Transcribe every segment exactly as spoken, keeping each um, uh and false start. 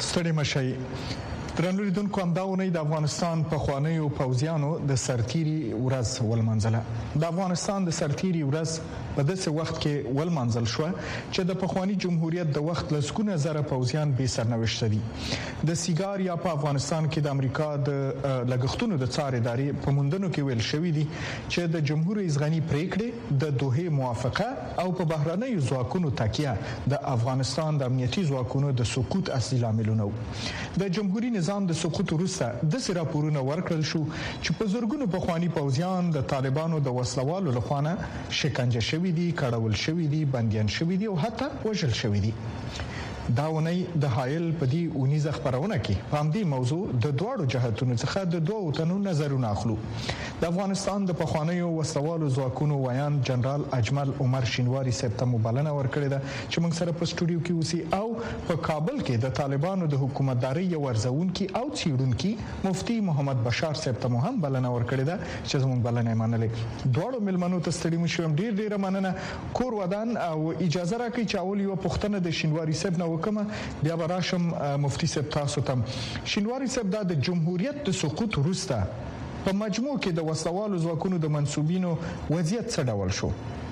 ستړي مشي درنو لیدونکو همدا ونې د افغانستان په خوانیو پوځیانو د سرتيري ورځ ولمنځله. د افغانستان د سرتيري ورځ په داسې وخت کې ولمنځل شو چې د پخوانی جمهوریت د وخت لسګونه زره پوځیان به سرنوشت دي. د سیګار یا په افغانستان کې د امریکا د لګښتونو د څار ادارې په موندنو کې ویل شوې دي چې د جمهور رئیس غنی پریکړې د دوه موافقه او په بهرنیو ځواکونو تکیه د افغانستان د امنیتي ځواکونو د سقوط اصلي لاملونه د جمهوریت نظام د سقوط وروسته د سراپورونو ورکړل شو چې په زورګونو پخوانی پوځیان د طالبانو د وسلوالو لخوا شکنجه شوي دي، کړهول شوي دي، بنديان شوي دي او حتی وژل شوي دي. دا ونې د حایل په دی اونیزه خبرونه کې په همدې موضوع د دوړو جهاتونو څخه د دوه تنو نظرونه اخلو. د افغانستان د پخوانیو وسلوالو ځواکونو ویان جنرال اجمل عمر شینواری صاحب ته مبالغه ورکړې ده چې موږ سره په سټوډیو کې اوسي او په کابل کې د طالبانو د حکومتداري یو ورزونکي او څیړونکي مفتي محمد بشار صاحب ته هم بلنه ورکړې ده چې زموږ بلنه منلې. دوړو ملمنو ته ستړي مشوم، ډیر ډیر مننه. کور ودان او اجازه راکړئ چې اول یو پښتنه د شینواری صاحب نه وکم بیا براشم مفتی صاحب تاسو ته. شینواری صاحب د جمهوریت د سقوط وروسته په مجموع کې د وسلوالو ځواکونو د منسوبینو وضعیت څه ډول شو؟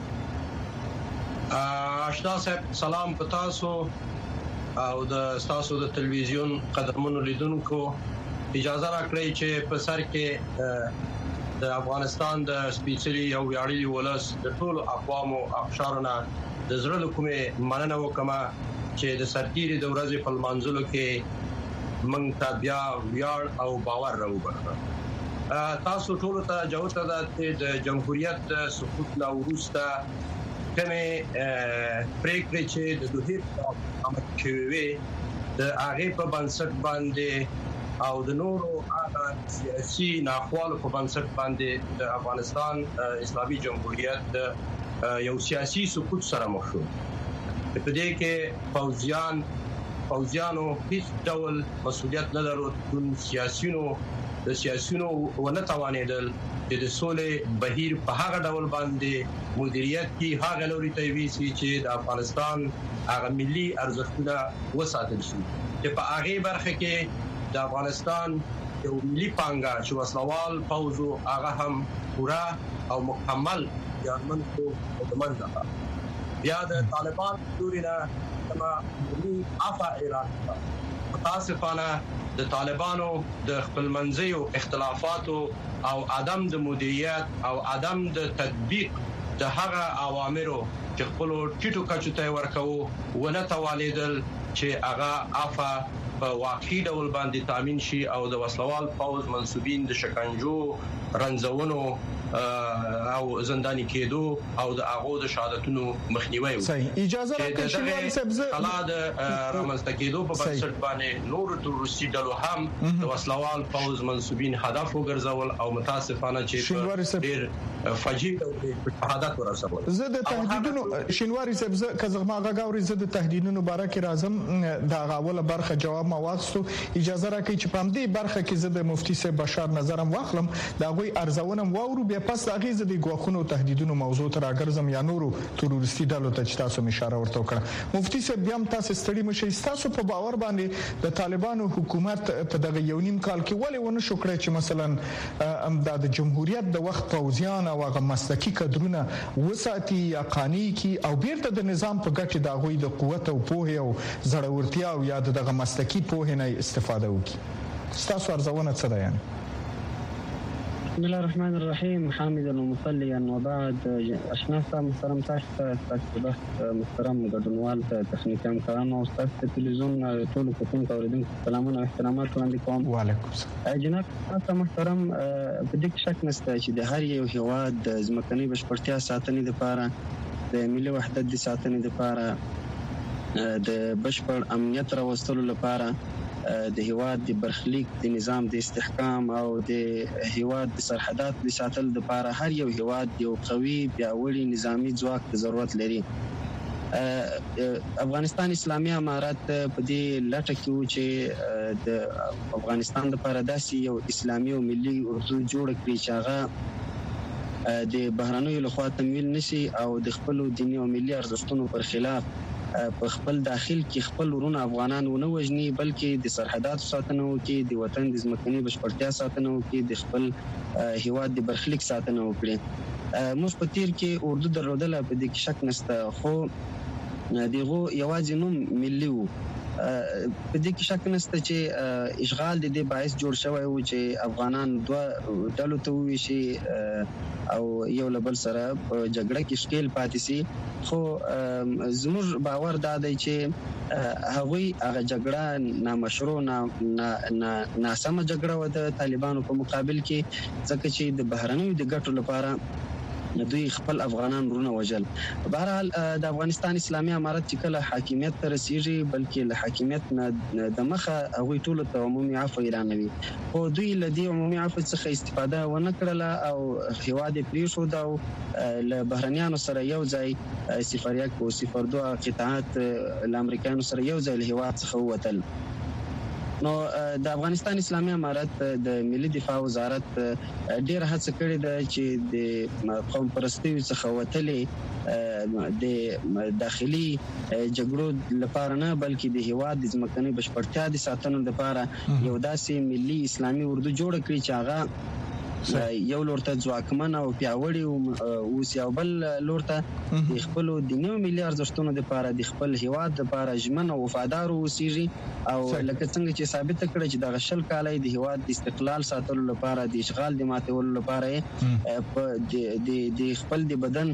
آشنا صاحب سلام په تاسو او د تاسو د تلویزیون قدرمنو لیدونکو. اجازه راکړئ چې په سر کې د افغانستان د سپیڅلي او ویاړلي ولس د ټولو اقوامو اقشارونه د زړه له کومې مننه وکم چې د سرتيري د ورځې په لمانځلو کې موږ ته بیا ویاړ او باور راوړل. تاسو ټول ته جوړه ده د جمهوریت د سقوط لا وروسته کومه پریکړه چې د دوه عمل شوی د هغه په بنسټ باندې او د نورو هغه سیاسي ناخوالو په بنسټ باندې د افغانستان اسلامي جمهوریت د یو سیاسي سقوط سره مخ شو. په دې کې فوجیان فوجیانو هیڅ ډول مسؤلیت نه درلود. د سیاسيونو د سیاسيونو ونه توانېدل چې د سولې بهیر په هغه ډول باندې مدیریت کې هغه لوري ته ویسي چې د افغانستان هغه ملي ارزښتونه وساتل شي. چې په هغه برخه کې د افغانستان یو ملي پانګه چې وسلوال فوج هغه هم پورا او مکمل یارمن کو دمنځه بیا د طالبان دورینا کما ملي عفا اعلان کړ. متاسفانه د طالبانو د خپل منځیو اختلافاتو او عدم د مدیریت او عدم د تطبیق د هغه اوامرو چې خپل ټیټو کچو ته ورکوو ونه توانیدل چې هغه عفا په واقعي ډول باندې تامین شي او د وسلوال فوج منسوبین د شکنجو، رنځونو او زنداني کېدو او د هغه د شهادتونو مخنیوي وکړي. صحیح. اجازه راکړئ شینواری صاحب زه کلا د رامنځته کېدو په بنسټ باندې نور تروریستي ډلو هم د وسلوال فوج منسوبین هدف وګرځول او متاسفانه چې ډیر فجیع او شهادت ورسول. زه د تهدیدونو شینواری صاحب زه کزغما غاوري زه د تهدیدونو بارکه راځم د غاوله برخه جواب ما واغستو. اجازه راکړئ چې په همدې برخه کې زه د مفتي صاحب بشار نظرم واخلم دا غوي ارزونه واورو بیا پس هغه ز د غوښنو تهدیدونو موضوع تر اگرزم یا نورو تروریستي ډلو ته چې تاسو اشاره ورته وکړه. مفتي صاحب بیا هم تاسو ستړي مشي تاسو په باور باندې د طالبانو حکومت په دغه یو نیم کال کې ولې ونه شو کړی چې مثلا امداد جمهوریت د وخت پوځیان او هغه مسلکي کډرونه وساتي یا قانوني کی او بیرته د نظام په ګټه د غوي د قوت او پوهه او زړورتیا او یا دغه مسلکي پوهه نه استفاده وکړي. تاسو ارزونه څه ده یعنی؟ بسم الله الرحمن الرحيم حامدا ومصليا وبعد. اشنا صاحب محترم تاسو ته محترم ګډونوال ته تخنیکی همکارانو او تاسو تلویزیون ټول کوم اوریدونکو سلامونه او احترامات وړاندې کوم. وعلیکم السلام. جناب تاسو محترم په دې شک نشته چې د هر یو هیواد د ځمکني بشپړتیا ساتنې لپاره د ملي وحدت د ساتنې لپاره د بشپړ امنیت راوستلو لپاره د هیواد د برخلیک د نظام د استحکام او د هیواد د سرحدات د ساتل لپاره هر یو هیواد یو قوي پیاوړي نظامی ځواک د ضرورت لري. افغانستان اسلامي امارات په دې لټه کې و چې د افغانستان لپاره داسې یو اسلامي او ملي اردو جوړ کړي چې هغه د بهرانيو لخوا تمویل نشي او د خپل دیني او ملي ارزښتونو پر خلاف په خپل داخل کې خپل ورونه افغانان ونه وژني، بلکې د سرحداتو ساتنه وکړي، د وطن د ځمکني بشپړتیا ساتنه وکړي، د خپل هیواد د برخلیک ساتنه وکړي. موږ په تیر کې اردو درلودله، په دې کې شک نشته، خو دغه یوازې نوم ملي وو. په دې کې شک نشته چې اشغال د دې باعث جوړ شوی و چې افغانان دوه ډلو ته وویشي او یو له بل سره په جګړه کې ښکیل پاتې سي. خو زموږ باور دا دی چې هغوی هغه جګړه نامشروع ناسمه جګړه وه د طالبانو په مقابل کې، ځکه چې د بهرنیو د ګټو لپاره دوی خپل افغانان ورونه وژل. بهرحال د افغانستان اسلامي امارت چې کله حاکمیت ته رسیږي، بلکې له حاکمیت نه د مخه هغوی ټولو ته عمومي عفو اعلانوي، خو دوی له دې عمومي عفو څخه استفاده ونه کړله او هیواد یې پرېښود او له بهرنیانو سره یو ځای صفر یک او صفر دوه قطاعات له امریکایانو سره یو ځای له هیواد څخه ووتل. نو د افغانستان اسلامي امارت د ملي دفاع وزارت ډېر هڅه کړې ده چې د قوم پرستۍ څخه وتلې د داخلي جګړو لپاره نه، بلکې د هیواد د ځمکني بشپړتیا د ساتنې لپاره یو داسې ملي اسلامي اردو جوړ کړي چې هغه یو لور ته ځواکمن او پیاوړي اوس، یو بل لور ته د خپل دیني او ملي ارزښتونو لپاره د خپل هیواد لپاره ژمن او وفادار اوسېږي، او لکه څنګه چې ثابت کړه چې د شل کالۍ د هیواد د استقلال ساتلو لپاره، د اشغال د ماتولو لپاره په د خپل د بدن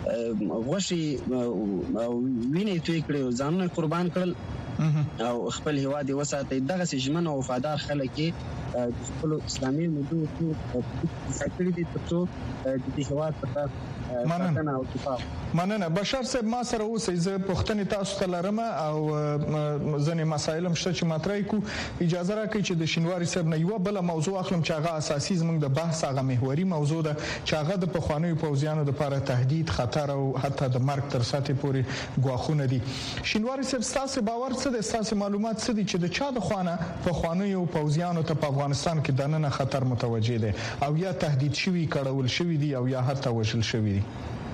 غوښې او وینې توی کړې، ځانونه قربان کړل او خپل هیواد یې وساتئ. دغسې ژمن او وفادار خلک یې د خپل اسلامي ملي ساتلي دي ترڅو د دې هیواد څخه ساتنه او دفاع. مننه. بشار صاحب، ما سره اوسئ، زه پوښتنې تاسو ته لرم او ځینې مسایل هم شته چې مطرح کړو. اجازه راکړئ چې د شینواري صاحب نه یوه بله موضوع اخلم چې هغه اساسي زموږ د بحث هغه محوري موضوع ده، چې هغه د پخوانیو پوځیانو لپاره تهدید، خطر او حتی د مرګ تر سطحې پورې ګواښونه دي. شینواري صاحب، ستاسو باور څه دی، ستاسو معلومات څه دي چې د چا د خوا نه پخوانیو پوځیانو ته په افغانستان کې دننه خطر متوجه دی او یا تهدید شوي، کړول شوي دي او یا حتی وژل شوي دي؟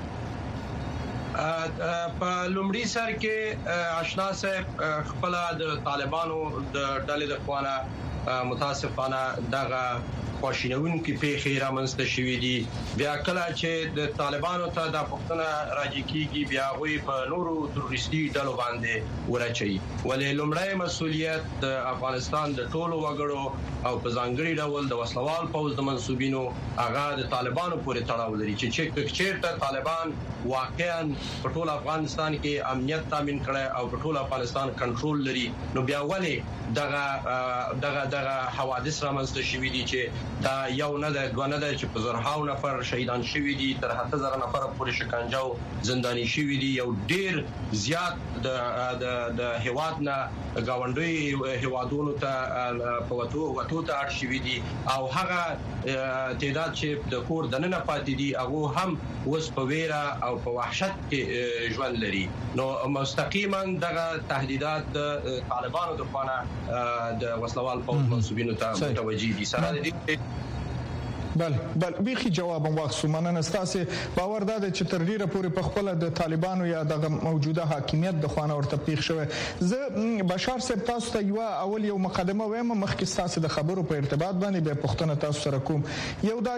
په لومړي سر کې آشنا صاحب خپل د طالبانو د ډلې د خوانه متاسفانه دغه خواشینونکي پیښې رامنځته شوې دي. بیا کله چې د طالبانو ته د پښتنه راځي کیږي، بیا غوي په نورو تروریستي ډلو باندې ورچي، ولې لومړی مسؤلیت د افغانستان د ټولو وګړو او په ځانګړي ډول د وسلوال پوځ د منسوبینو هغه د طالبانو پورې تړاو لري چې چیرته طالبان واقعا په ټول افغانستان کې امنیت تامین کړي او په ټول افغانستان کنټرول لري، نو بیا ولې دغه دغه دغه حوادث رامنځته شوې دي چې دا یو نه ده، دوه نه ده، چې په زرهاو نفر شهیدان شوي دي، تر اته زره نفر پورې شکنجه او زنداني شوي دي، یو ډیر زیات د د هیواد نه گاونډي هیوادونو ته په وټو وټو ته اړ شوي دي، او هغه تعداد چې د کور دننه پاتې دي هغه هم اوس په ویره او په وحشت کې ژوند لري. نو مستقیما دغه تهدیدات د طالبانو د خوا د وسلوال پوځ منسوبینو ته متوجه دي. سره دې بل بل بيخي جواب واخصو. مننه. ستاسو باور دا چې تر ډیره پورې په خپل د طالبانو یا د موجوده حاکمیت د خوانه ورته پیښ شوی. زه بشار صاحب تاسو ته یو اول یو مقدمه وایم مخکې تاسو د خبرو په ارتباط باندې به پښتنه تاسو سره کوم. یو دا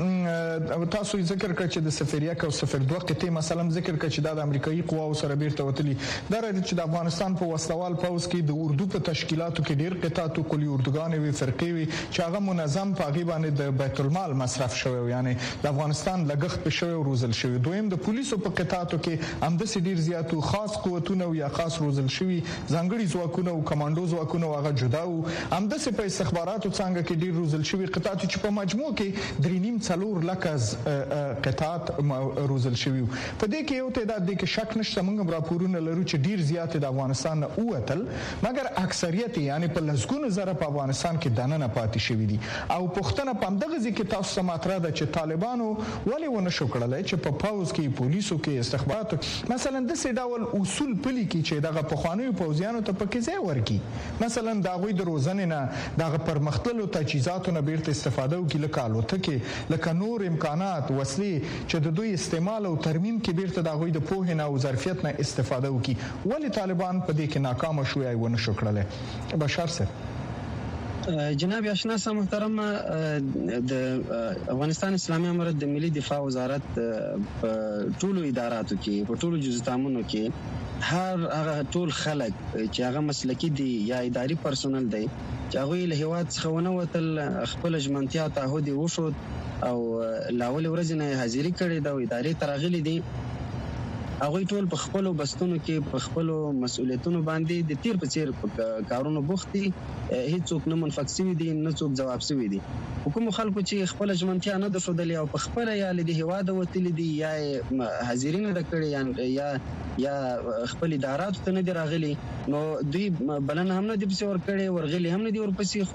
چې تاسو ذکر کړ چې د صفر یک او صفر دوه قطعه مثلا ذکر کړ چې د امریکایي قواو سره بیرته وتلی، دا راځي چې د افغانستان په وسلوال پوځ کې د اردو په تشکیلاتو کې ډیر قطعات او کلی اردوګان وی فرقې وی چې هغه منظم په غیبه باندې د بیت المال مصرف شوی، یعنی د افغانستان لګښت په شوی او روزل شوی. دویم د پولیسو په قطعاتو کې هم د ډیر زیاتو خاص قوتونه او یا خاص روزل شوی ځانګړي ځواکونه او کمانډو ځواکونه هغه جدا او هم د په استخباراتو څنګه کې ډیر روزل شوی قطعات چې په مجموع کې درې نیم څلور لکه قطعات روزل شوی. په دې کې یو تعداد د کې شک نشته، موږ راپورونه لرو چې ډیر زیات د افغانستان نه اوتل، مګر اکثریت یعنی په لسګونو زره په افغانستان کې دننه پاتې شوی دي. او پښتنه په دغه ځکه تاسو ته مطرح ده چې طالبانو ولې ونه شو کړلای چې په پاوز کې پولیسو کې استخباراتو مثلا د سې ډول اصول پلي کې چې دغه پخوانیو پوځیانو ته پکې ځای ورکړي مثلا دا غوي د روزنې نه دغه پرمختللو تجهیزاتو نه بیرته استفاده وکړي لکه الوتکې لکه نور امکانات وسلې چې د دوی استعمال او ترمیم کې بیرته د غوي د پوهې نه او ظرفیت نه استفاده وکړي ولې طالبان په دې کې ناکام شو یا ونه شو کړلای بشار صاحب جناب آشنا سم محترم د افغانستان اسلامي امارت د ملي دفاع وزارت په ټولو اداراتو کې په ټولو جزتامونو کې هر هغه ټول خلک چې هغه مسلکی دي یا اداري پرسونل دی چې هغه له هیواد څخه ونه وتل خپل ژمنتیا تعهد وشو او لاول ورځ نه حاضری کړې دا ادارې ترغلي دي هغه ټول په خپل بستونو کې په خپل مسؤلیتونو باندې د تیر په تیر کارونو بوختي هیڅ څوک نه منفک شوی دي نه څوک جواب شوی دي حکومت خلکو چې خپل ژمنتیا نه د شودلې او په خپل یا له هیواد وتل دي یا حاضرین د کړي یا یا خپل ادارات ته نه دی راغلي نو دوی بلنه هم نه دي پسې ور کړي ورغلي هم نه دي ورپسې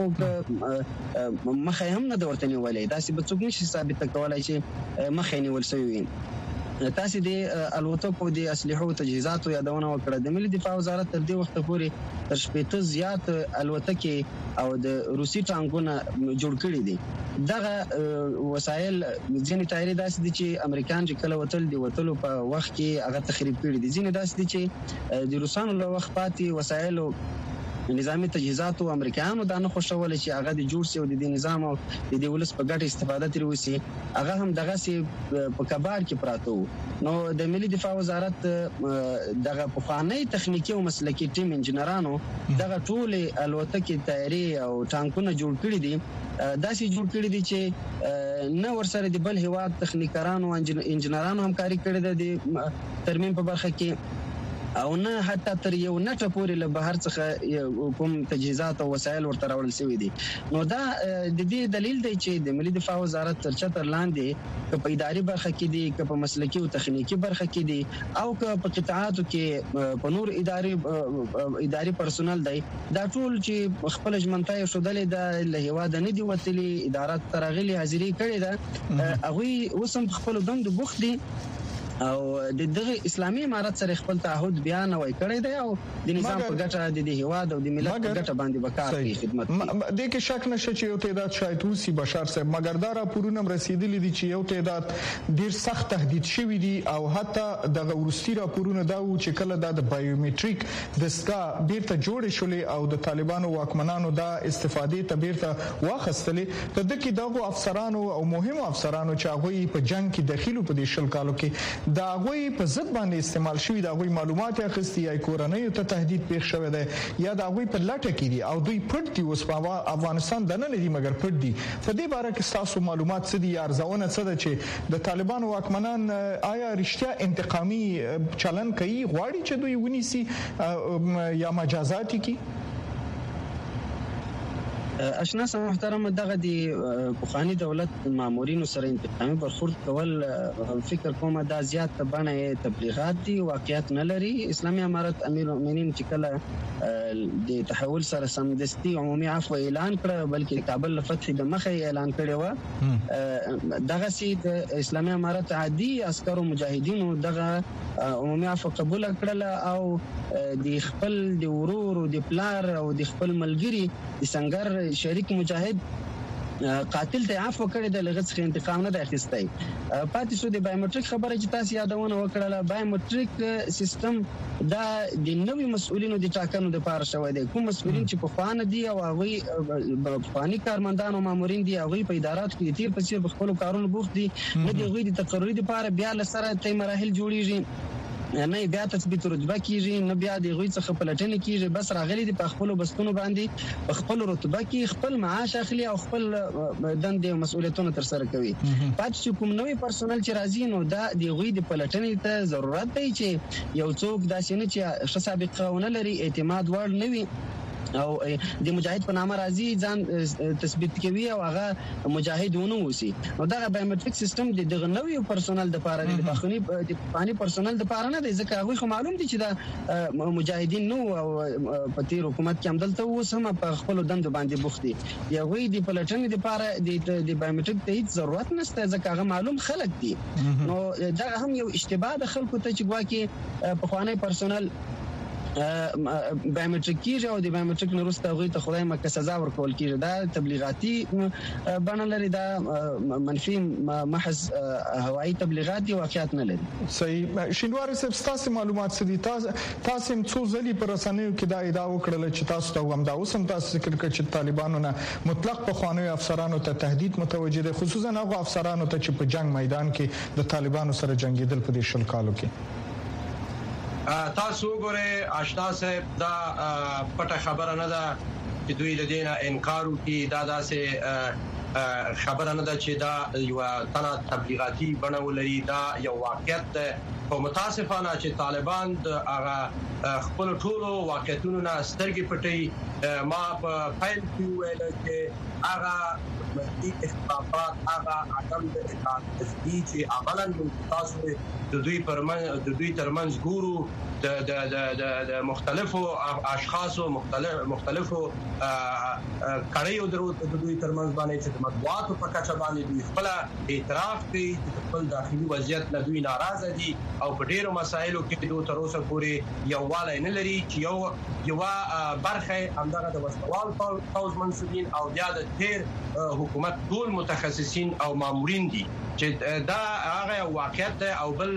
خو مخه هم نه د ورته نیولې دا چې به څوک نشي ثابت کولای چې مخه نیول شوی تاسو د الوتکو د اسلحو تجهیزاتو یادونه وکړه د ملي دفاع وزارت تر دې وخت پورې تر شپږ زیات الوتکې او د روسي ټانکونه جوړ کړي دي دغه وسایل ځینې تایری داسې دي چې امریکایان چې کله وتل دي وتلو په وخت کې هغه تخریب کړي دي ځینې داسې دي چې د روسانو له وخت پاتې وسایل نظامی تجهیزاتو امریکایانو دا نه خوشول چې هغه د جوړ سي او د نظام او د دې ولس په ګټه استفاده تر وسی هغه هم دغه سي په کبار کې پراته نو د ملي دفاع وزارت دغه پخوانی تخنیکی او مسلکی ټیم انجنیرانو دغه ټول الوتکې تیاری او ټانکونه جوړ کړي دي داسې جوړ کړي دي چې نه ورسره د بل هیواد تخنیکرانو او انجنیرانو همکاري کړي ده د ترمیم په برخه کې او نه حتی تر یو نټه پورې له بهر څخه کوم تجهیزات او وسایل ورته راوړل شوی دي نو دا د دې دلیل دی چې د ملي دفاع وزارت تر چتر لاندې که په اداري برخه کې دي که په مسلکی او تخنیکی برخه کې دي او که په قطاعاتو کې په نور اداري اداري پرسونل دی دا ټول چې خپل ژمنتای شودلې د له هیواد نه دی وتلي ادارات ترغلي حاضری کړي ده هغه وسم خپل دند بوخت دي او د دغه اسلامي امارت سره خپل تعهد بیان وای کړی دی او د نظام په ګټه د دې هواد او د ملت په ګټه باندې وکړ کی خدمت د کې شک نشته چې یو تعداد شاید وسی بشار صاحب مګر دا راپورونه رسیدلي دي چې یو تعداد ډیر سخت تهدید شوی دي او حتی د ورستي راپورونه دا و چې کله د بایومټریک دستګاه بیرته جوړ شولې او د طالبانو واکمنانو دا استفادې ته بیرته واخستلې ته د کې دغه افسرانو او مهمو افسرانو چې هغه په جنگ کې داخلو په دې شل کالو کې دا غوي په ضد باندې استعمال شوی دا غوي معلومات اخیستي یا کورنۍ ته تهدید پیښ شوی دی یا دا غوي په لټه کې دي او دوی پټ دي اوس په افغانستان د نه لري مګر پټ دي په دې باره کې تاسو معلومات څه دي ارزونه څه ده چې د طالبانو واکمنان آیا رښتیا انتقامي چلن کوي غواړي چې دوی ونیسي یا مجازات کوي اشنا سم محترم دغه دی پخوانی دولت مامورینو سره انتقامي برخورد کول فکر کوم دا زیات بڼه تبلیغات دي واقعیت نه لري اسلامي امارت امیر المؤمنین چې کله د تحول سره سمدستي عمومي عفو اعلان کړ بلکې کابل فتح د مخه اعلان کړی و دغه سي د اسلامي امارت عادي عسکرو مجاهدینو دغه عمومي عفو قبول کړل او د خپل د ورور او د پلار او د خپل ملګری د څنګه شریک مجاهد قاتل ته عفو کړی د لغت څخه انتقام نه د اخیستای پاتې شو د بایومټریک خبره چې تاسو یادونه وکړه بایومټریک سیستم دا د نوې مسؤلینو د ټاکنو د پاره شوی دی کوم مسؤلین چې په خوانه دي او هغه فانی کارمندان او مامورین دي هغه په ادارات کې تیر په تیر خپل کارونو بوخت دي نه دی غوي د تقرری لپاره بیا لسره ته مراحل جوړیږي نه بیا تثبیت رتبه کیږي نه بیا د غوي څخه پلټنه کیږي بس راغلي د خپل بستونو باندې په خپل رتبه کې خپل معاش اخلي او خپل دند او مسؤلیتونه تر سره کوي پات چې کوم نوې پرسونل چې راځي نو دا د غوي د پلټنې ته ضرورت دی چې یو څوک داسې نه چې سابقه ونه لري اعتماد وړ نه وي او د مجاهد په نامه راځي ځان تثبیت کوي او هغه مجاهد ونه وسی نو دا بایومټریک سیستم د دغه نوې پرسونل د پاره د بخونی د پانی پرسونل د پاره نه دی ځکه هغه خو معلوم دي چې دا مجاهدین نو او په تیر حکومت کې هم دلته اوس هم په خپل دند باندې بوخت دي یوه د پلټنې د پاره د بایومټریک ته هیڅ ضرورت نشته ځکه هغه معلوم خلک دي نو دا هم یو اشتباه د خلکو ته چې ګواکې په خوانی پرسونل بایومټریک کیږي او د بایومټریک نورسته غوي ته خدای مکه سزا ورکول کیږي دا تبلیغاتي بڼه لري دا منفي محض هوایي تبلیغات دي واقعیت نه لري صحیح شینواری صاحب تاسو معلومات څه دي تاسو تاسو څو ځلې پر رسنیو کې دا ادعا وکړه چې تاسو ته هم دا اوس هم تاسو ذکر کړ چې طالبانو نه مطلق په خواني افسرانو ته تهدید متوجه دي خصوصا هغه افسرانو ته چې په جنگ میدان کې د طالبانو سره جنگیدل په دې شل کالو کې تاسو ګوره آشنا صاحب دا پټه خبره نه ده چې دوی د دینه انکار وکړي دا داسې خبره نه ده چې دا یو تنه تبلیغاتي بڼه ولري دا یو واقعیت ده او متاسفانه چې طالبان د هغه خپل ټولو واقعیتونو نه سترګې پټي ما په فایل کې ویل چې هغه مستي اختلافات هغه عدم د اطاعت تثبیت چې عملاً تاسو د دوی پرمن د دوی ترمنځ ګورو د د د د مختلفو اشخاصو مختلف مختلفو کړيو درو د دوی ترمنځ باندې چې د مطبوعاتو په کچه باندې دوی خپل اعتراف کوي چې خپل داخلي وضعیت نه دوی ناراضه دي او په ډیرو مسایلو کې دوی تر اوسه پورې یو والي نه لري چې یو یو برخه همدغه د وسوال فوز منسوبین او بیا د تیر حکومت ټول متخصصین او مامورین دي چې دا هغه واقعیت او بل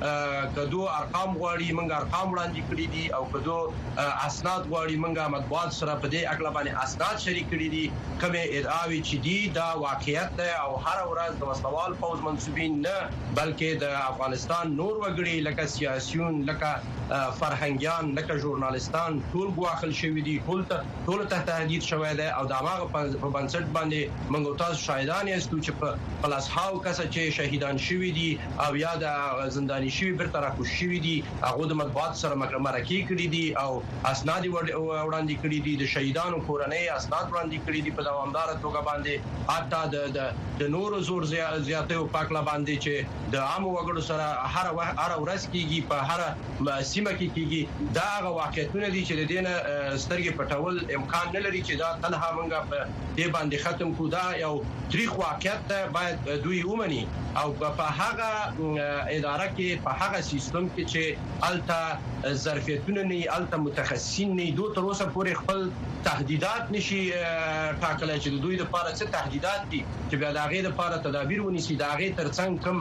کدو ارقام غواړي موږ ارقام وړاندې کړی دي او کدو اسناد غواړي موږ مطبوعات سره په دې اړه باندې اسناد شریک کړی دي کومه ادعاوي چې دي دا واقعیت او هر ورځ د وسوال فوز منسوبین نه بلکې د افغانستان نور وګړي لکه سیاسيون لکه فرهنګيان لکه ژورنالستان ټول غواخل شوی دي ټول ته ټول ته تهدید شوی دی او دا هغه په بنسټ باندې موږ تاسو شاهدان یاستو چې په پلاس هاو کسه چې شهیدان شوی دي او یا د زنداني شوی برته راکوش شوی دي هغه د مطبوعات سره مرکه کړی دي او اسناد وړاندې کړی دي د شهیدانو کورنۍ اسناد وړاندې کړی دي په دوامدار توګه باندې حتی د د نورو زور زیاتو پاکلا باندې چې د عام وګړو سره هر هر ورځ کیږي په هر سیمه کې کیږي دا هغه واقعیتونه دي چې د دینه سترګې پټول امکان نه لري چې دا تنها منګه په دې باندې ختم کو دا یو تاریخ واقعیت باید دوی ومني او په هغه اداره کې په هغه سیستم کې چې الته ظرفیتونه نه الته متخصصین نه دوی تر اوسه پورې خپل تهدیدات نشي ټاکلای چې دوی د لپاره څه تهدیدات دي چې بیا د هغه لپاره تدابیر ونیسي د هغه ترڅنګ کم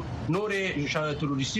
نورې تروریستي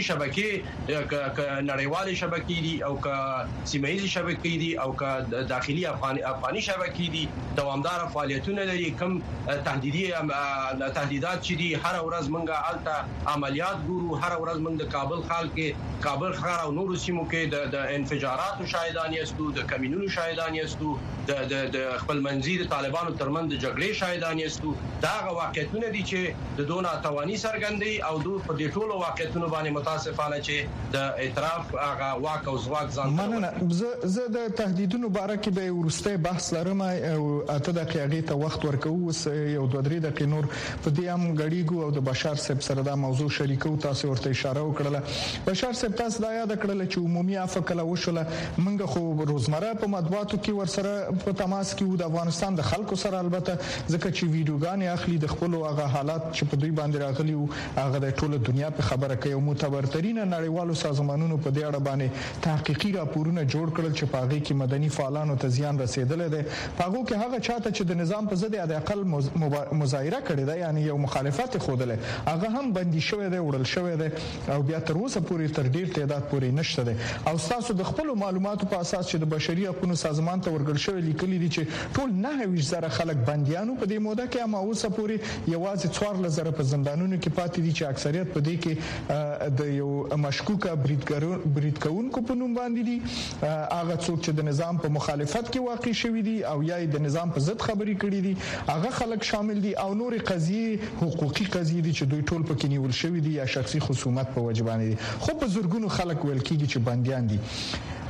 شبکې نړیوالې شبکې دي او که سیمایي شبکې دي او که داخلي افغاني افغاني شبکې دي دوامدار فعالیتونه لري کم تهدیدي تهدیدات چې دي هر ورځ منګه الته عملیات ګورو هر ورځ منګ د کابل خال کې کابل ښار او نورو سیمو کې د انفجاراتو شاهدان یاستو د کمینونو شاهدان یاستو د د خپل منځي د طالبانو ترمن د جګړې شاهدان یاستو دا واقعیتونه دي چې د دونه توانی سرګندي او د په دې ټولو واقعیتونو باندې متاسفانه چې د اعتراف هغه واک او ځواک ځان مننه زه زه د تهدیدونو باره کې به ورسته بحث لرم او اته دقیقې ته وخت ورکوم یو دوه درې دقیقې نور په دې هم غړیګو او د بشار صاحب سره دا موضوع شریکو تاسو ورته اشاره وکړه بشار صاحب تاسو دا یاد کړل چې عمومي افکله وشوله منګه خو روزمره په مطبوعاتو کې ورسره په تماس کې د افغانستان د خلکو سره البته ځکه چې ویډیوګان اخلي د خپل هغه حالات چې په دوی باندې راغلي او هغه د ټوله دنیا په خبره کوي او متبرترین نړیوالو سازمانونو په دې اړه باندې تحقیقي راپورونه جوړ کړل چې په هغه کې مدني فعالانو ته زیان رسیدل دي په هغه کې هغه چاته چې د نظام په ضد د اقل مظاهره کړې ده یعنی یو مخالفت خوده هغه هم بندي شوی دی وړل شوی دی او بیا تر اوسه پورې تر ډیر تعداد پورې نشته دی او تاسو د خپل معلوماتو په اساس چې د بشري حقوقو سازمان ته ورګل شوی لیکلي دي چې ټول نه ویش زره خلک بنديانو په دې موده کې هم اوسه پورې یوازې څوار لزره په زندانونو کې پاتې دي چې اکثریت په دې کې د یو مشکوکه بریدکونکو په نوم باندې دي هغه څوک چې د نظام په مخالفت کې واقع شوی دي او یا د نظام په ضد خبرې کړې دي هغه خلک شامل دي او نور قضیه حقوقي قضیه دي چې دوی ټول پکې نیول شوی دي یا شخصي خصومت په وجبانه دي خو په زورګونو خلک ویل کیږي چې بنديان دي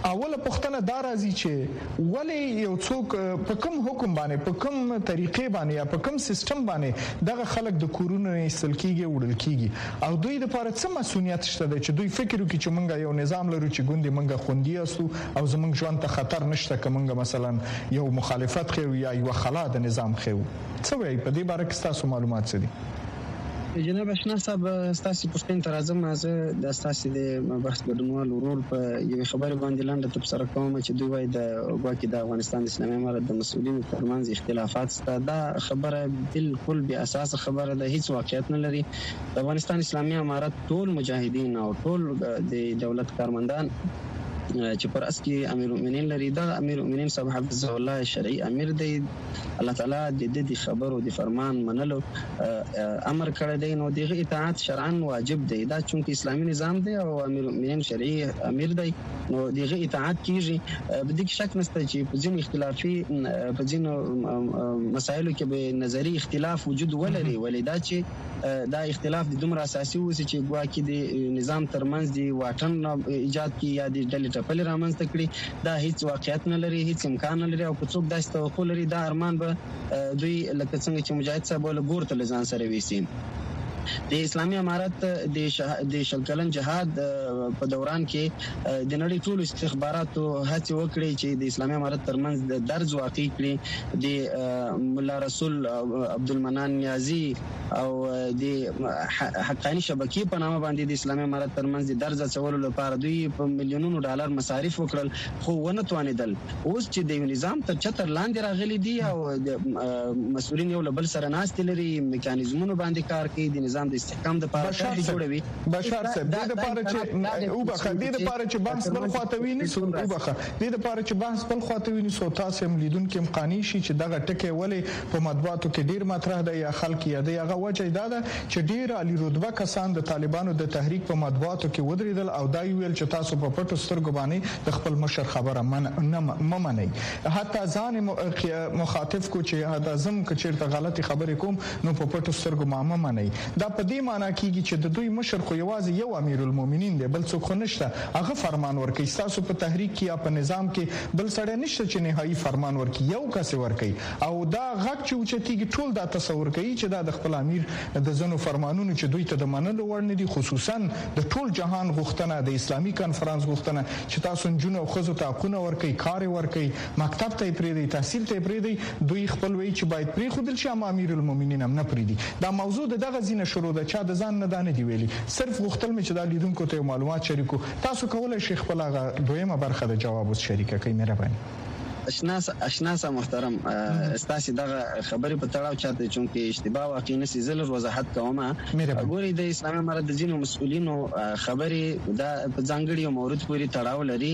اوله پوښتنه دا راځي چې ولې یو څوک په کوم حکم باندې په کوم طریقې باندې یا په کوم سیستم باندې دغه خلک د کورونو ایستل کیږي وړل کیږي او دوی لپاره څه مسؤلیت شته چې دوی فکر وکړي چې موږ یو نظام لرو چې ګوندې موږ خوندي یاستو او زموږ ژوند ته خطر نشته که موږ مثلا یو مخالفت خو یا یو خلا د نظام خو څه وایي په دې باره کې تاسو معلومات څه دي؟ جناب اشنا صاحب ستاسو پوښتنې ته راځم. زه د ستاسو د بحث ګډونوال ورور په یوه خبره باندې لاندې تبصره کوم چې دوی وايي د ګواکې د افغانستان د اسلامي امارت د مسؤلینو ترمنځ اختلافات شته. دا خبره بالکل بې اساس خبره ده، هیڅ واقعیت نه لري. د افغانستان اسلامي امارت ټول مجاهدین او ټول د دولت کارمندان چې پر اس کې امیر المؤمنین لري، دا امیر المؤمنین صاحب حفظه الله شرعي امیر دی. الله تعالی د دې خبرو د فرمان منلو امر کړی دی، نو دغه اطاعت شرعاً واجب دی. دا چونکه اسلامي نظام دی او امیر المؤمنین شرعي امیر دی، نو دغه اطاعت کیږي. په دې کې شک نشته چې په ځینو اختلافي په ځینو مسایلو کې به نظری اختلاف وجود ولري، ولې دا چې دا اختلاف د دومره اساسي وسی چې ګواکې د نظام ترمنځ دی واټن ایجاد کی یا د ډلې ټپل رامنځته کړي، دا هیڅ واقعیت نه لري، هیڅ امکان نه لري. او که څوک داسې توقع لري دا ارمان به دوی لکه څنګه چې مجاهد صاحب له ګور ته ځان سره ویسي. د اسلامي امارت د شل کلن جهاد په دوران کې د نړۍ ټول استخباراتو هڅه وکړي چې د اسلامي امارت ترمنځ د درز واقع کړي. د مولا رسول عبدالمنان نیازی او د حقانی شبکې په نامه باندې د اسلامي امارت ترمنځ د درز اچولو لپاره دوی په میلیونونو ډالر مصارف وکړل، خو ونه توانېدل. اوس چې د نظام تر چتر لاندې راغلي دي او د مسؤلین یو له بل سره ناست لري، میکانیزمونو باندې کار کوي، د نظام د استحکام د لپاره کار جوړوي. بشار صاحب د لپاره چې او بخه د لپاره چې بحث بل خاطوي نه سو او بخه د لپاره چې بحث بل خاطوي نه سو تاسو هم لیدونکو امکاني شي چې دغه ټکی ولې په مطبوعاتو کې ډیر مطرح دی یا خلک یې دی. هغه وجه دا ده چې ډیر عالی رتبه کسان د طالبانو د تحریک په مطبوعاتو کې ودرېدل او دا ویل چې تاسو په پټو سترګو باندې د خپل مشر خبره من نه منئ. حتی ځان مخاطب کو چې دا زم کچیرته غلطي خبرې کوم نو په پټو سترګو ما منئ. دا په دې معنی کېږي چې د دوی مشر خو یوازې یو امیر المؤمنین دی، بل څوک خو نشته. هغه فرمان ورکوي. تاسو په تحریک کې یا په نظام کې بل سړی نشته چې نهایي فرمان ورکوي، یو کس ورکوي. او دا غږ چې اوچتېږي ټول دا تصور کوي چې دا د خپل امیر د ځینو فرمانونو چې دوی ته د منلو وړ نه دي، خصوصا د ټول جهان غوښتنه د اسلامي کانفرنس غوښتنه چې تاسو نجونو او ښځو ته حقونه ورکوي، کار ورکوي، مکتب ته یې پرېږدي، تحصیل ته یې پرېږدي. دوی خپل وایي چې باید پرېښودل شي، اما امیر المؤمنین هم نه پرېږدي. دا موضوع د دغه ځینه شروع ده، چا د ځان نه دا نه دی ویلي. صرف غوښتل مې چې دا لیدونکو ته معلومات شریکو. تاسو کولای شئ خپل هغه دویمه برخه د جواب اوس شریکه کړئ. مهرباني. اشناس اشناس محترم استاسي دغه خبرې په تړاو چاته چونکه اشتباه واقع نسی زل وضاحت کومه. ګوري د اسلامي امارت د ځینو مسؤلینو خبرې دا په ځانګړي مورد پورې تړاو لري.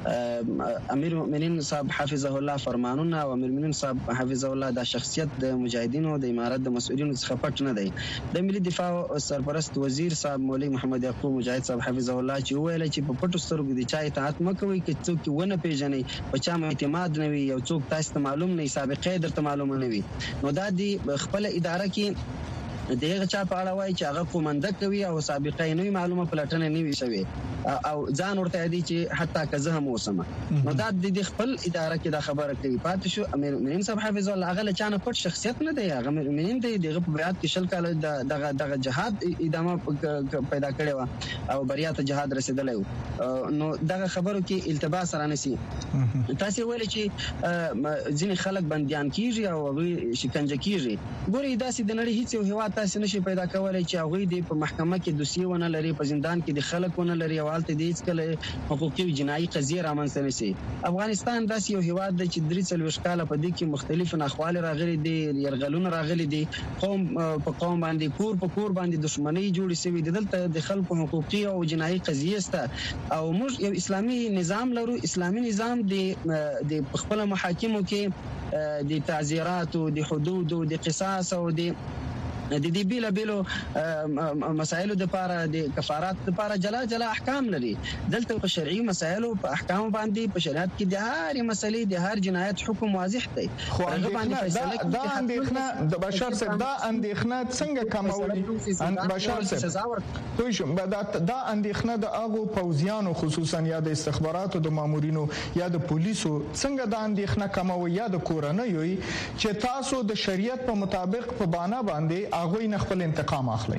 امیر المؤمنین صاحب حفظه الله فرمانونه او امیر المؤمنین صاحب حفظه الله د شخصیت د مجاهدینو د امارت د مسؤلینو څخه پټ نه دی. د ملي دفاع سرپرست وزیر صاحب مولوی محمد یعقوب مجاهد صاحب حفظه الله چې ویل چې په پټو سترګو د چا اطاعت مکوئ، کې څوک ونه پیژني، په چا اعتماد نه وي، یو څوک تاسو ته معلوم نه، سابقه درته معلومه نه وي، نو دا دی خپل اداره کې دغه چا په اړه وایي چې هغه کومنده کوي او سابقه نه معلومه پلاتنه نه وي شوی او ځان ورته دی چې حتی که زه هم اوسم. نو دا د خپل اداره کې دا خبره کوي. پاتې شو امیر المؤمنین صاحب حفظ الله هغه لچانه پټ شخصیت نه دی. هغه امیر المؤمنین دی دغه په بیعت کې شل کاله دغه دغه جهاد ادامه پیدا کړی و او بریا ته جهاد رسیدلی و. نو دغه خبرو کې التباس را نسی. تاسو ویل چې ځینې خلک بنديان کیږي او هغه شکنجه کیږي. ګوري داسې د نړۍ هیڅ یو هیواد تاسو نشي پیدا کولای چې هغه دی په محکمه کې دوسیه ونه لري، په زندان کې د خلک ونه لري او حالت دې هیڅ حقوقي او جنایي قضیه رامنځته نشي. افغانستان داسې یو هیواد دی چې درې څلوېښت کاله په دې کې مختلف ناخوال راغلي دي، يرغلونه راغلي دي، قوم په قوم باندې کور په کور باندې دښمنۍ جوړې شوې دي. دلته د خلکو حقوقي او جنایي قضیه سته او موږ یو اسلامي نظام لرو. اسلامي نظام د د خپل محاکمو کې د تعزیرات او د حدود او د قصاص او د د دې بیل بیلو مسایلو د لپاره د کفارات لپاره جلا جلا احکام لري. دلته په شرعي مسایلو په احکام باندې په شریعت کې د هر مسلې د هر جنایت حکم واضح دی. خو اندېښنه دا اندېښنه د بشار صاحب دا اندېښنه څنګه کمول بشار صاحب دوی شم دا اندېښنه د هغو پوځیانو خصوصا یا د استخباراتو د مامورینو یا د پولیسو څنګه دا اندېښنه کموي یا د کورنیو چې تاسو د شریعت په مطابق په بانا باندې هغه نه خپل انتقام اخلي؟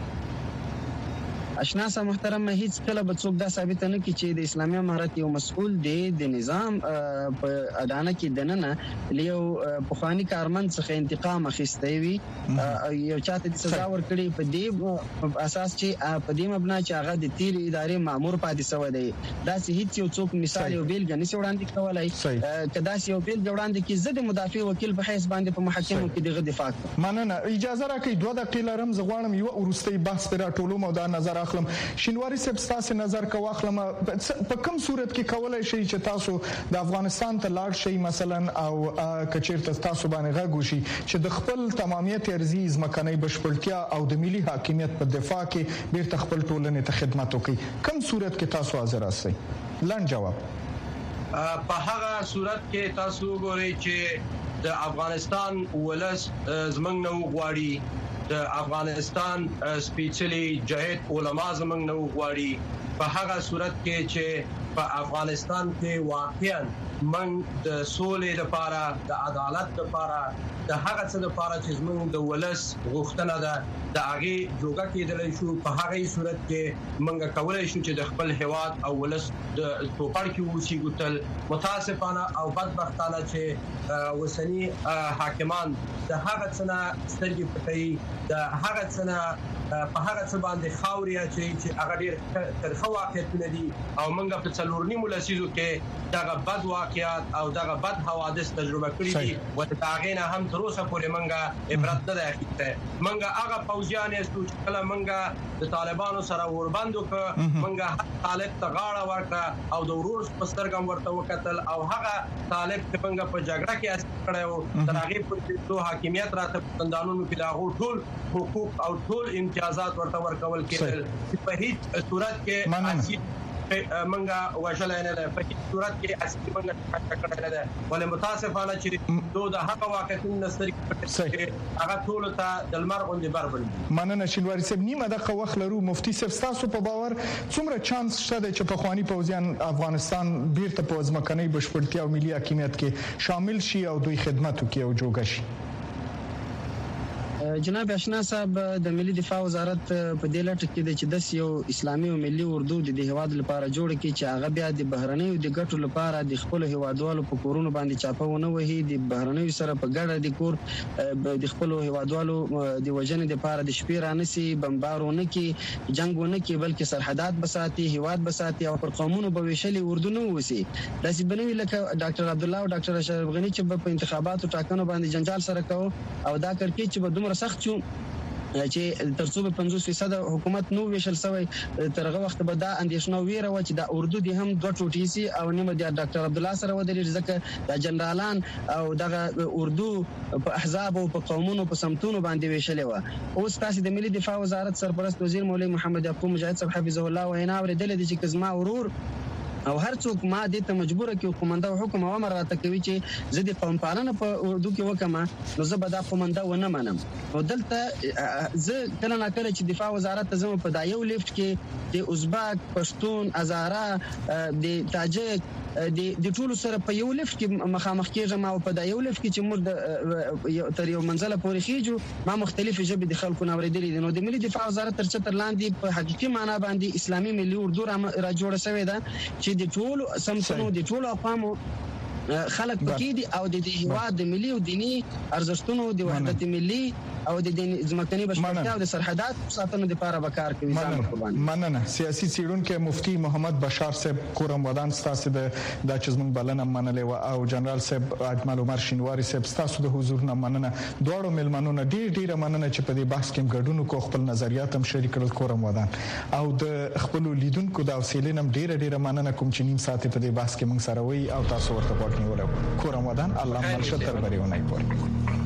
اشنا سا محترم هیڅ کله به څوک دا ثابت نه کی چې د اسلامي امارت یو مسؤل دی د نظام په اډانه کې دننه لیو پخوانی کارمند څخه انتقام اخیستی وي یو چاته د سزا ورکړي په دې اساس چې په دې مبنا چې هغه د تیر ادارې مامور پاتې شوی دی. دا هیڅ یو څوک مثال یو بیلګه نشي وړاندې کولای کدا یو بیلګه وړاندې کی زه د مدافع وکیل په حیث باندې په محاکمو کې دغه دفاع کوم. مننه. اجازه راکړئ دوه دقیقې لرم زه غواړم یو ورستۍ بحث پر ټولو مو دا نظر اخلم. شینواری صاحب تاسو نظر کو اخلم په کوم صورت کې کولای شي چې تاسو د افغانستان ته لاړ شئ مثلا او کچیرته تاسو باندې غوښی چې د خپل تمامیت ارزي ځمکنۍ بشپړتیا او د ملي حاکمیت په دفاع کې بیرته خپل ټولنې ته خدمت وکړي؟ کوم صورت کې تاسو حاضر اوسئ؟ لاند جواب. په هغه صورت کې تاسو ګورئ چې د افغانستان ولس زمنګ نو غواړي د افغانستان سپیشلی جهاد علما زمنګ نو غواړي. په هغه صورت کې چې په افغانستان کې واقعا من د سولې لپاره د عدالت لپاره د هغه څه لپاره چې زموږ د ولس غوښتنه ده د هغه جوګه کېدلای شو. په هغه صورت کې موږ کولای شو چې د خپل هواد او ولس د توپړ کې وسی ګټل. متاسفانه او بدبختانه چې وسنی حاکمان د هغه څه نه سترګې پټي د هغه څه نه په هغه څه باندې خاوري چې هغه ډیر ترخه واقعیتونه دي او موږ په څلورنی ملسیزو کې دغه بد واقعیات او دغه بد حوادث تجربه کړی دي او هغه نه هم تر اوسه پورې موږ عبرت نه اخیسته. موږ هغه فوجیان یې چې کله موږ د طالبانو سره وربند وکړ موږ طالب ته غاړه ورکړه او د ورور په سترګم ورته وکتل او هغه طالب چې موږ په جګړه کې اسیر کړو تر هغه پورې ته حاکمیت راته پندانونو کې لاغو ټول حقوق او ټول امتیازات ورته ورکول کېدل. په هیڅ صورت کې اسی منګه وشلای نه ده. په هیڅ صورت کې اسی منګه ټکړه نه ده. ولې متاسفانه چې دوه د حق واقعیتونه نستري هغه ټول ته د لمر غوندې بربل. مننه شینواری صاحب. نیمه دغه وخت لرو. مفتي صاحب تاسو په باور څومره چانس شته چې په خواني پوزیان افغانستان بیرته په ځمکنۍ بشپړتیا او ملي حاکمیت کې شامل شي او دوی خدمت وکړي او جوګه شي؟ جناب اشنا صاحب د ملي دفاع وزارت په دې لټ کې د چې د یو اسلامي او ملي اردو د هیواد لپاره جوړ کړي چې هغه بیا د بهرنیو د ګټو لپاره د خپل هیوادوالو په کورونو باندې چاپونه وهي د بهرنیو سره په ګډه د کور د خپل هیوادوالو د وجنې لپاره د شپې رانسي بمبارونه کې جنگونه کې بلکې سرحدات بساتي هیواد بساتي او پر قومونو به وشلي اردو نه وسی. داسې بنوي لکه ډاکټر عبد الله او ډاکټر اشرف غنی چې په انتخاباتو ټاکنو باندې جنجال سره کوي او دا کړکې چې به دومره سخت شو چې ترڅو به پنځوس فیصد حکومت نو ویشل سوی ترغه وخت به دا اندیشنه ویره و چې د اردو د هم دوه ټوټې سي او نیمه د ډاکټر عبد الله سره ودرې ځکه د جنرالان او دغه اردو په احزاب او په قومونو په سمتونو باندې ویشلې و. اوس تاسو د ملي دفاع وزارت سرپرست وزیر مولوی محمد یعقوب مجاهد صاحب حفظه الله وینا اوریدل دي چې کزما ورور او هر څوک ما دې ته مجبور کې کومنده حکم او امر راته کوي چې زه د قوم پالنه په اردو کې وکم نو زه به دا کومنده ونه منم. نو دلته زه کله نه کله چې دفاع وزارت زمو په دایو لیفت کې د ازبک پښتون هزاره د تاجک د ټولو سره په یو لیفت کې مخامخ کېږم او په دایو لیفت کې چې موږ تر یو منځله پورې خېجو ما مختلفې ژبې د خلکو نه اوریدلې دي. نو د ملي دفاع وزارت تر څه تر لاندې په حقيقي معنا باندې اسلامي ملي اردو را جوړه شوې ده چې د ټولو سمسنو د ټولو اقوامو خلک پکې دي او د هیواد د ملي او دینی ارزښتونو د وحدت ملي او د ځمکني بشپړتیا او د سرحدات ساتنې لپاره وکړ کوي. ځان مننه. سیاسي څېړونکو مفتي محمد بشار صاحب کورم ودان ستاسو د د چزمن بلنه منلې او جنرال صاحب اجمل عمر شینواری صاحب ستاسو د حضور نه مننه. دوړو ملمنونو ډیر ډیر مننه چې په دې بحث کې ګډون کو خپل نظریات هم شریک کړل. کورم ودان او د خپل لیدونکو د حوصلې نم ډیر ډیر مننه کوم چې نیم ساعت په دې بحث کې موږ سره وي او تاسو ورته نیولو. کورم ودان الله مل شتر بریونای پور.